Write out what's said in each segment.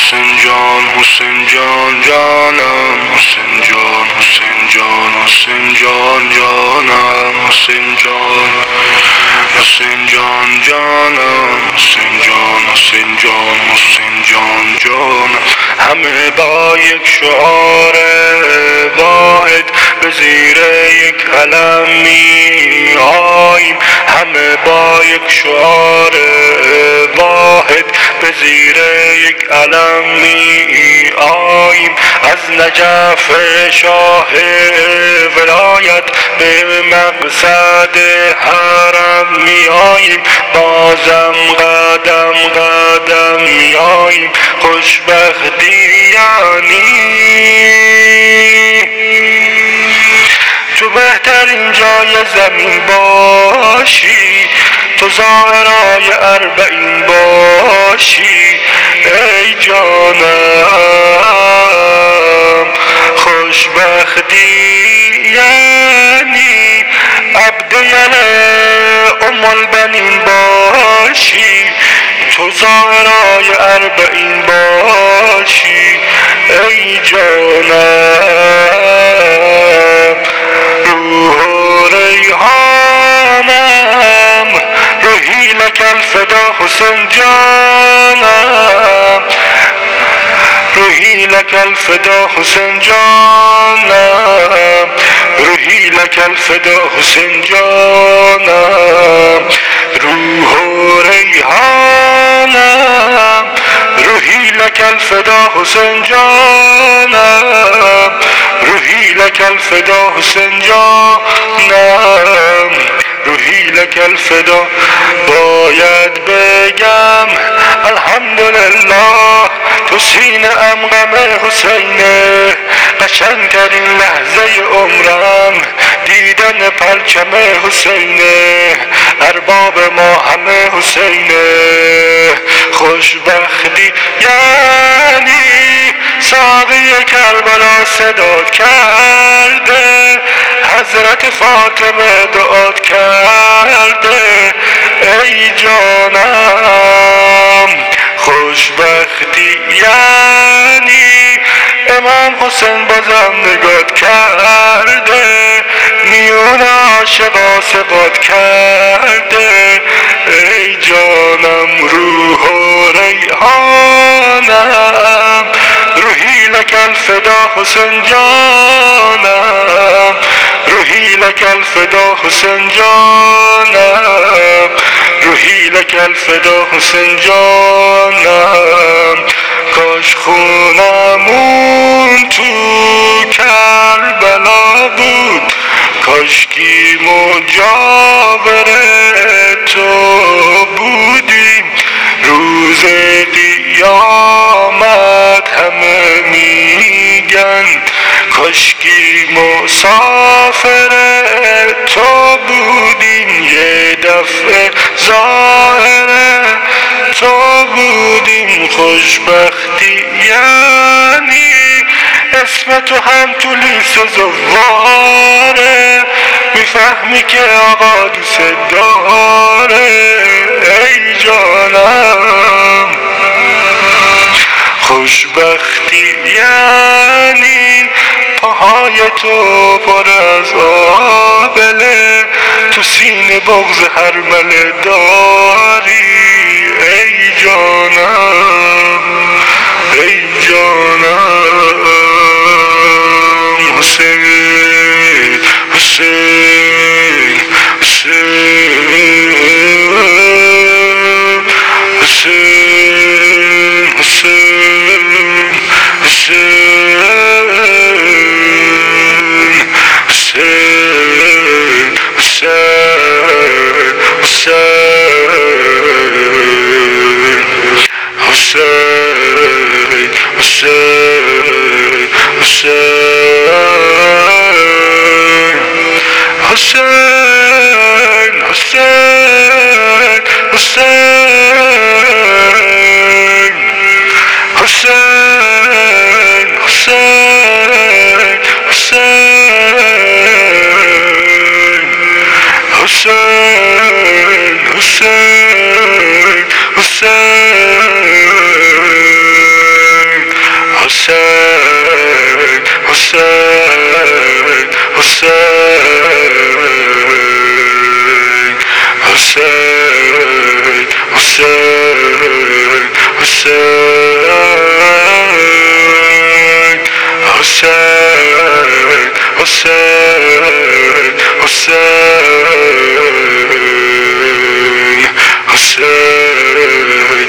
حسین جان حسین جان جانم حسین جان حسین جان حسین جان جانم حسین جان حسین جان جانم حسین جان حسین جان حسین جان جانم همه با یک شعار واحد به زیر یک علم می آییم همه با یک شعار واحد به زیر یک علم می آییم از نجف شاه ولایت به مقصد حرم می آییم بازم قدم قدم می آییم خوشبختی یعنی تو بهترین جای زمین باشی تو زائرای اربعین باشی ای جانم خوشبختی یعنی عبد ام البنین باشی تو زائرای اربعین باشی ای جانم روح و ریحانم روحی لک الفدا حسین جانم روحی لک الفدا حسین جانم روحی لک الفدا حسین جانم روح و ریحانم روحی لک الفدا حسین جانم روحی لک الفدا حسین جانم روحی لک الفدا باید بگم الحمدلله تو سینه ام غم حسینه قشنگترین لحظه عمرم دیدن پرچم حسینه ارباب ما همه حسینه خوشبختی یعنی ساقی کربلا صدات کرده حضرت فاطمه دعات کرده ای جانم خوشبختی یعنی امام حسین بازم نگات کرده میون عاشقا ثبات کرده ای جانم روح و ریحانم روحی لک الفدا حسین جانم روحی لک الفدا حسین جانم روحی لک الفدا حسین جانم کاش خونمون تو کربلا بود کاشکی مجاور تو بودیم روز قیامت همه میگن کاشکی مسافر تو بودیم یه دفعه ظاهر تو بودیم خوشبختی یعنی اسم تو هم تو لیست زواره میفهمی که آقا دوست داره ای جانم خوشبختی یعنی پاهای تو پر از آبله تو سینه بغض هر مله داری ای جانم ای جانم حسین حسین حسین حسین حسین حسین حسین حسین حسین حسین حسین حسین حسین حسین حسین حسین حسین حسین حسین حسین حسین حسین حسین حسین حسین حسین حسین حسین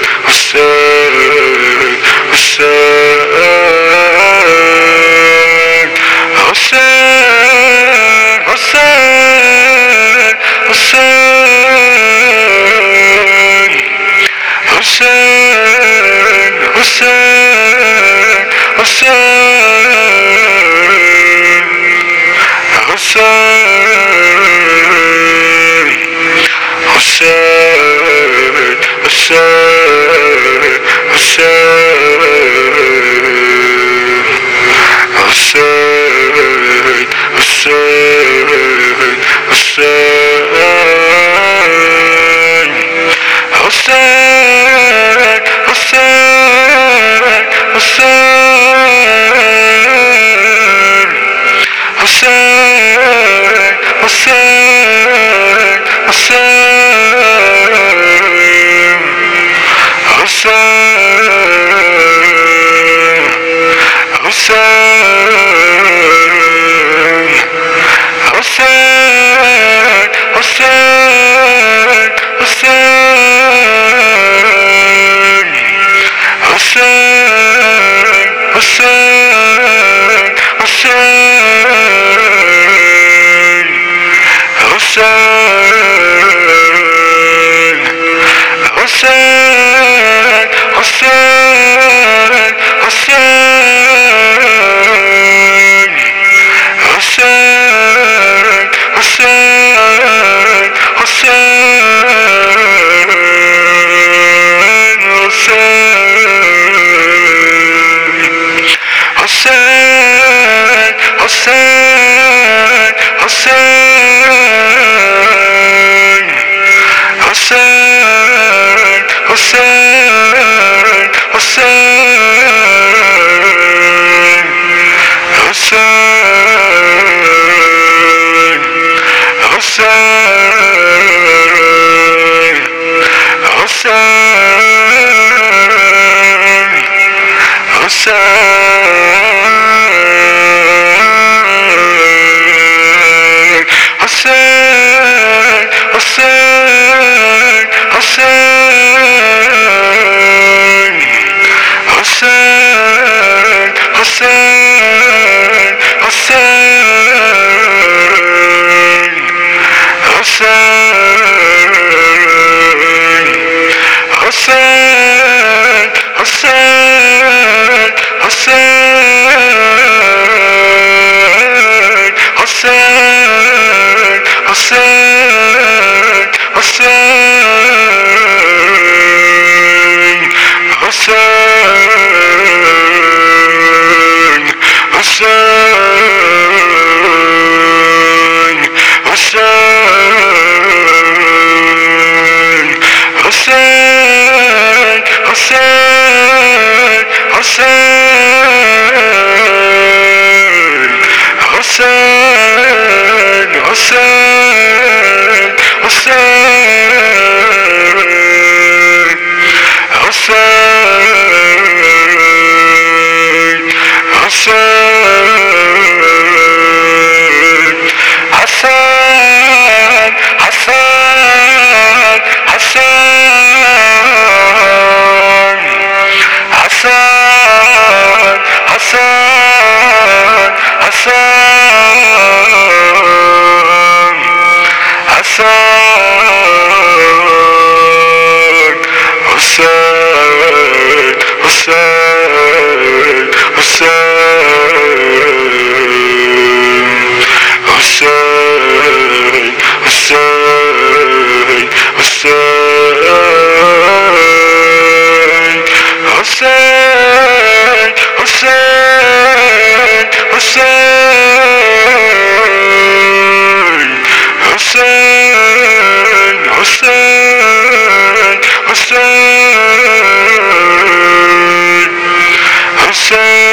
Hussein